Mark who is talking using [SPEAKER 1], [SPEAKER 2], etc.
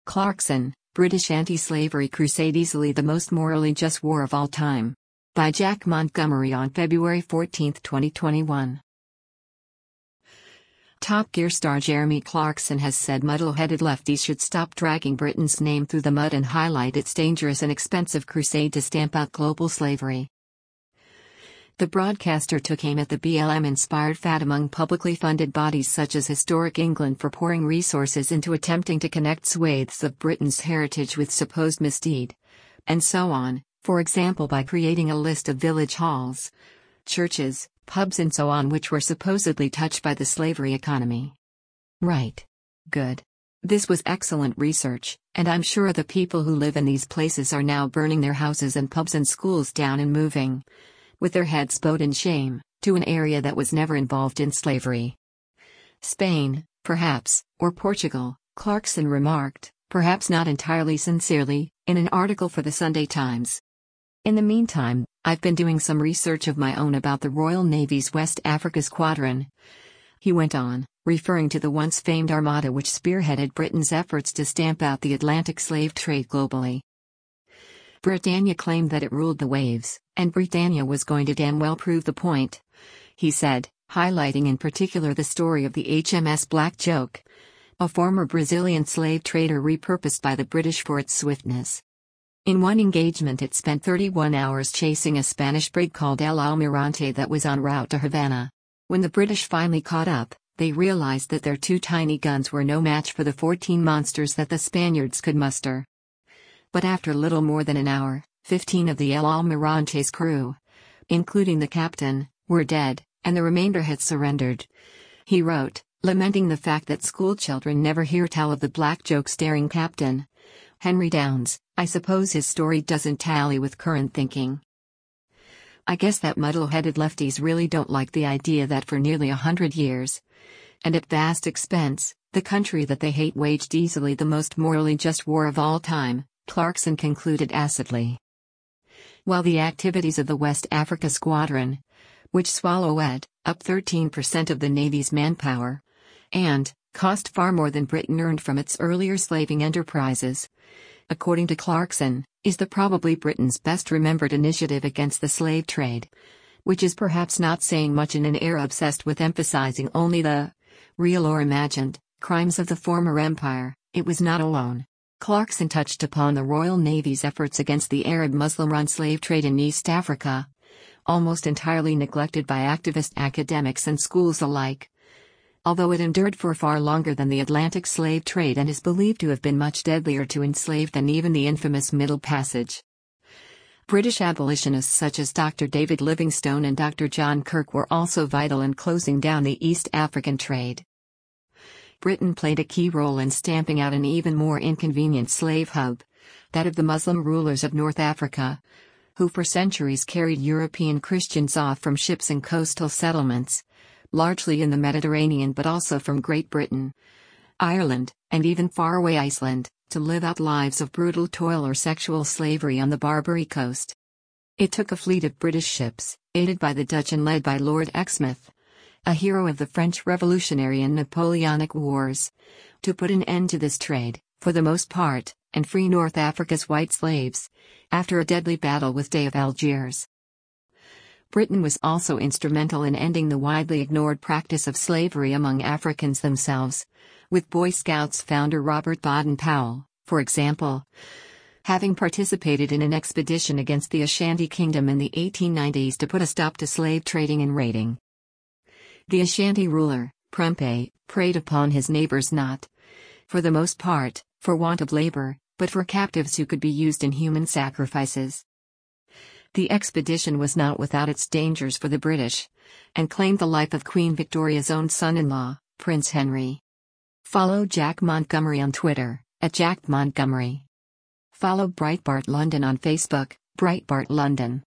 [SPEAKER 1] Clarkson, British Anti-Slavery Crusade, easily the most morally just war of all time. By Jack Montgomery on February 14, 2021. Top Gear star Jeremy Clarkson has said muddle-headed lefties should stop dragging Britain's name through the mud and highlight its dangerous and expensive crusade to stamp out global slavery. The broadcaster took aim at the BLM-inspired fad among publicly funded bodies such as Historic England for pouring resources into attempting to connect swathes of Britain's heritage with supposed misdeed, and so on, for example by creating a list of village halls, churches, pubs and so on which were supposedly touched by the slavery economy. Right. Good. This was excellent research, and I'm sure the people who live in these places are now burning their houses and pubs and schools down and moving, with their heads bowed in shame, to an area that was never involved in slavery. Spain, perhaps, or Portugal, Clarkson remarked, perhaps not entirely sincerely, in an article for the Sunday Times. In the meantime, I've been doing some research of my own about the Royal Navy's West Africa Squadron, he went on, referring to the once famed armada which spearheaded Britain's efforts to stamp out the Atlantic slave trade globally. Britannia claimed that it ruled the waves, and Britannia was going to damn well prove the point, he said, highlighting in particular the story of the HMS Black Joke, a former Brazilian slave trader repurposed by the British for its swiftness. In one engagement it spent 31 hours chasing a Spanish brig called El Almirante that was en route to Havana. When the British finally caught up, they realized that their two tiny guns were no match for the 14 monsters that the Spaniards could muster. But after little more than an hour, 15 of the El Almirante's crew, including the captain, were dead, and the remainder had surrendered. He wrote, lamenting the fact that schoolchildren never hear tell of the Black Joke's daring captain, Henry Downes. I suppose his story doesn't tally with current thinking. I guess that muddle-headed lefties really don't like the idea that for nearly 100 years, and at vast expense, the country that they hate waged easily the most morally just war of all time, Clarkson concluded acidly. While the activities of the West Africa Squadron, which swallowed up 13% of the Navy's manpower, and cost far more than Britain earned from its earlier slaving enterprises, according to Clarkson, is probably Britain's best remembered initiative against the slave trade, which is perhaps not saying much in an era obsessed with emphasizing only the real or imagined crimes of the former empire. It was not alone. Clarkson touched upon the Royal Navy's efforts against the Arab Muslim-run slave trade in East Africa, almost entirely neglected by activist academics and schools alike, although it endured for far longer than the Atlantic slave trade and is believed to have been much deadlier to enslaved than even the infamous Middle Passage. British abolitionists such as Dr. David Livingstone and Dr. John Kirk were also vital in closing down the East African trade. Britain played a key role in stamping out an even more inconvenient slave hub, that of the Muslim rulers of North Africa, who for centuries carried European Christians off from ships and coastal settlements, largely in the Mediterranean but also from Great Britain, Ireland, and even faraway Iceland, to live out lives of brutal toil or sexual slavery on the Barbary coast. It took a fleet of British ships, aided by the Dutch and led by Lord Exmouth, a hero of the French Revolutionary and Napoleonic Wars, to put an end to this trade, for the most part, and free North Africa's white slaves, after a deadly battle with Dey of Algiers. Britain was also instrumental in ending the widely ignored practice of slavery among Africans themselves, with Boy Scouts founder Robert Baden-Powell, for example, having participated in an expedition against the Ashanti Kingdom in the 1890s to put a stop to slave trading and raiding. The Ashanti ruler, Prempeh, preyed upon his neighbors not, for the most part, for want of labor, but for captives who could be used in human sacrifices. The expedition was not without its dangers for the British, and claimed the life of Queen Victoria's own son-in-law, Prince Henry. Follow Jack Montgomery on Twitter, @JackMontgomery. Follow Breitbart London on Facebook, Breitbart London.